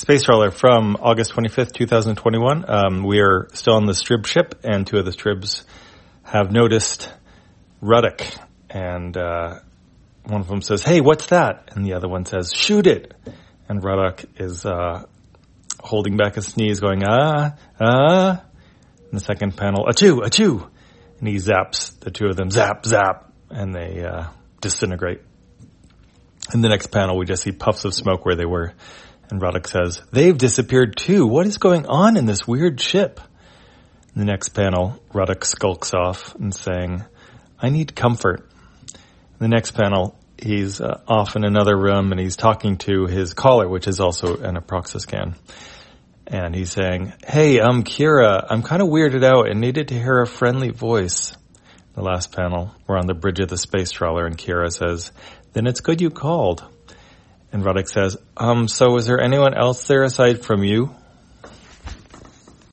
space trawler from August 25th, 2021. We are still on the Strib ship, and two of the Stribs have noticed Ruddock. And one of them says, "Hey, what's that?" And the other one says, "Shoot it." And Ruddock is holding back a sneeze, going, "Ah, ah." In the second panel, "Achoo, achoo." And he zaps the two of them, zap, zap, and they disintegrate. In the next panel, we just see puffs of smoke where they were. And Ruddock says, "They've disappeared too. What is going on in this weird ship?" In the next panel, Ruddock skulks off and saying, "I need comfort." In the next panel, he's off in another room and he's talking to his caller, which is also an Aproxascan. And he's saying, "Hey, I'm Kira. I'm kind of weirded out and needed to hear a friendly voice." The last panel, we're on the bridge of the space trawler and Kira says, "Then it's good you called." And Ruddock says, "So is there anyone else there aside from you?"